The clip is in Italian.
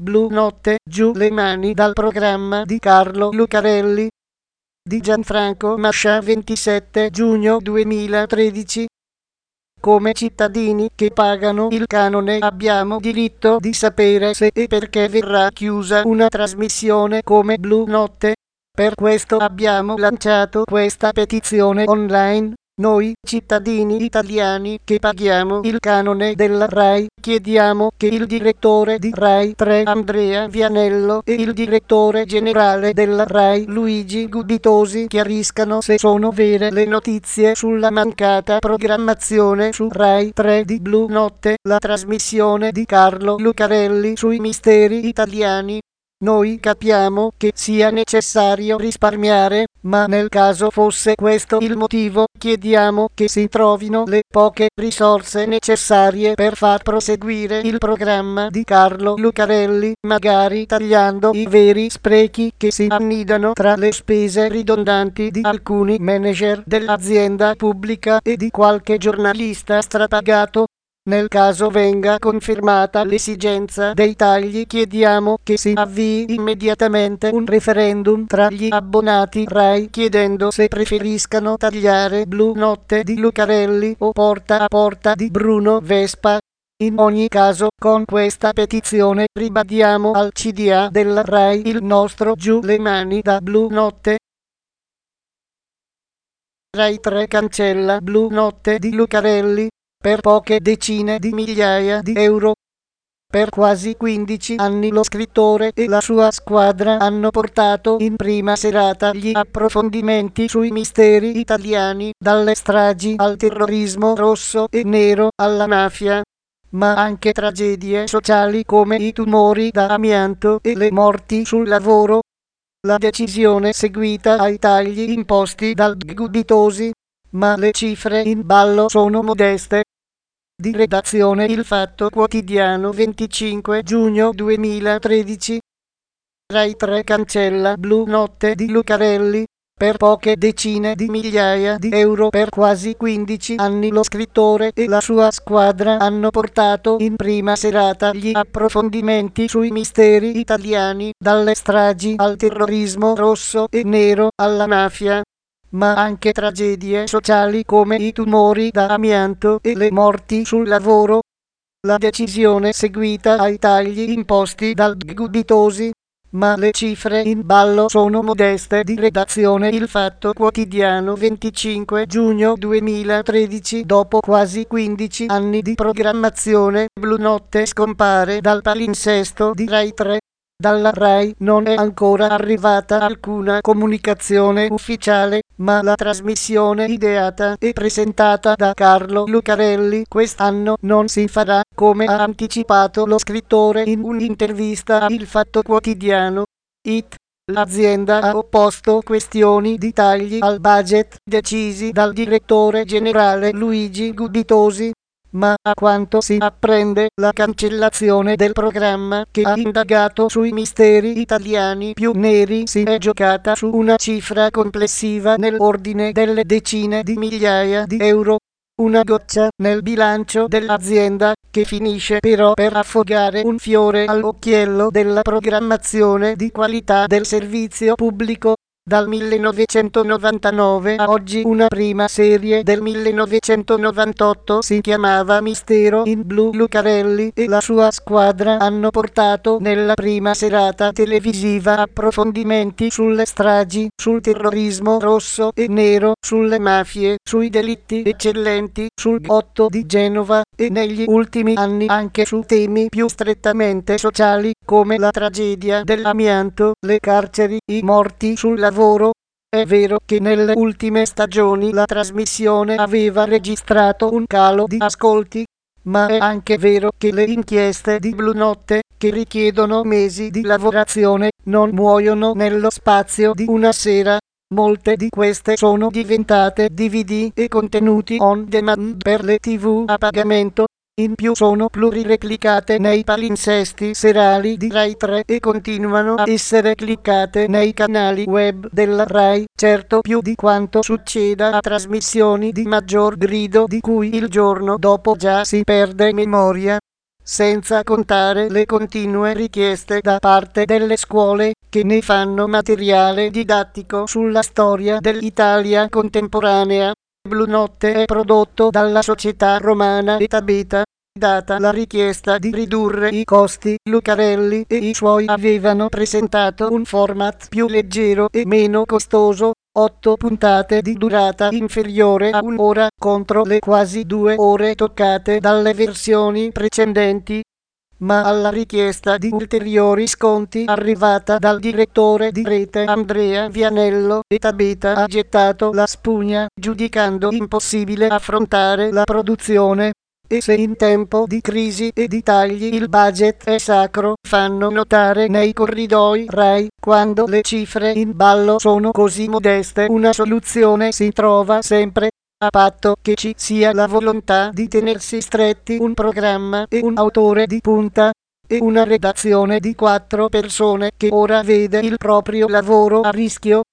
Blu Notte, giù le mani dal programma di Carlo Lucarelli. Di Gianfranco Mascia, 27 giugno 2013. Come cittadini che pagano il canone abbiamo diritto di sapere se e perché verrà chiusa una trasmissione come Blu Notte. Per questo abbiamo lanciato questa petizione online. Noi, cittadini italiani che paghiamo il canone della RAI, chiediamo che il direttore di RAI 3 Andrea Vianello e il direttore generale della RAI Luigi Gubitosi chiariscano se sono vere le notizie sulla mancata programmazione su RAI 3 di Blu Notte, la trasmissione di Carlo Lucarelli sui misteri italiani. Noi capiamo che sia necessario risparmiare, ma nel caso fosse questo il motivo, chiediamo che si trovino le poche risorse necessarie per far proseguire il programma di Carlo Lucarelli, magari tagliando i veri sprechi che si annidano tra le spese ridondanti di alcuni manager dell'azienda pubblica e di qualche giornalista strapagato. Nel caso venga confermata l'esigenza dei tagli, chiediamo che si avvii immediatamente un referendum tra gli abbonati RAI chiedendo se preferiscano tagliare Blu Notte di Lucarelli o Porta a Porta di Bruno Vespa. In ogni caso, con questa petizione ribadiamo al CDA della RAI il nostro giù le mani da Blu Notte. RAI 3 cancella Blu Notte di Lucarelli per poche decine di migliaia di euro. Per quasi 15 anni lo scrittore e la sua squadra hanno portato in prima serata gli approfondimenti sui misteri italiani, dalle stragi al terrorismo rosso e nero alla mafia, ma anche tragedie sociali come i tumori da amianto e le morti sul lavoro. La decisione seguita ai tagli imposti dal Gubitosi, ma le cifre in ballo sono modeste. Di redazione Il Fatto Quotidiano, 25 giugno 2013. RAI 3 cancella Blu Notte di Lucarelli per poche decine di migliaia di euro. Per quasi 15 anni lo scrittore e la sua squadra hanno portato in prima serata gli approfondimenti sui misteri italiani, dalle stragi al terrorismo rosso e nero alla mafia, ma anche tragedie sociali come i tumori da amianto e le morti sul lavoro. La decisione seguita ai tagli imposti dal Gubitosi, ma le cifre in ballo sono modeste. Di redazione Il Fatto Quotidiano, 25 giugno 2013. Dopo quasi 15 anni di programmazione, Blu Notte scompare dal palinsesto di RAI 3. Dalla RAI non è ancora arrivata alcuna comunicazione ufficiale, ma la trasmissione ideata e presentata da Carlo Lucarelli quest'anno non si farà, come ha anticipato lo scrittore in un'intervista a Il Fatto Quotidiano. L'azienda ha opposto questioni di tagli al budget decisi dal direttore generale Luigi Gubitosi, ma a quanto si apprende la cancellazione del programma che ha indagato sui misteri italiani più neri si è giocata su una cifra complessiva nell'ordine delle decine di migliaia di euro. Una goccia nel bilancio dell'azienda, che finisce però per affogare un fiore all'occhiello della programmazione di qualità del servizio pubblico. Dal 1999 a oggi una prima serie del 1998 si chiamava Mistero in Blu. Lucarelli e la sua squadra hanno portato nella prima serata televisiva approfondimenti sulle stragi, sul terrorismo rosso e nero, sulle mafie, sui delitti eccellenti, sul 8 di Genova e negli ultimi anni anche su temi più strettamente sociali come la tragedia dell'amianto, le carceri, i morti sul lavoro. È vero che nelle ultime stagioni la trasmissione aveva registrato un calo di ascolti, ma è anche vero che le inchieste di Blu Notte, che richiedono mesi di lavorazione, non muoiono nello spazio di una sera. Molte di queste sono diventate DVD e contenuti on demand per le TV a pagamento. In più sono plurireplicate nei palinsesti serali di RAI 3 e continuano a essere cliccate nei canali web della RAI, certo più di quanto succeda a trasmissioni di maggior grido di cui il giorno dopo già si perde memoria. senza contare le continue richieste da parte delle scuole che ne fanno materiale didattico sulla storia dell'Italia contemporanea. Blu Notte è prodotto dalla società romana Eta Beta. Data la richiesta di ridurre i costi, Lucarelli e i suoi avevano presentato un format più leggero e meno costoso, 8 puntate di durata inferiore a un'ora contro le quasi 2 ore toccate dalle versioni precedenti. Ma alla richiesta di ulteriori sconti arrivata dal direttore di rete Andrea Vianello, Eta Beta ha gettato la spugna, giudicando impossibile affrontare la produzione. E se in tempo di crisi e di tagli il budget è sacro, fanno notare nei corridoi Rai, quando le cifre in ballo sono così modeste, una soluzione si trova sempre, a patto che ci sia la volontà di tenersi stretti un programma e un autore di punta, e una redazione di 4 persone che ora vede il proprio lavoro a rischio.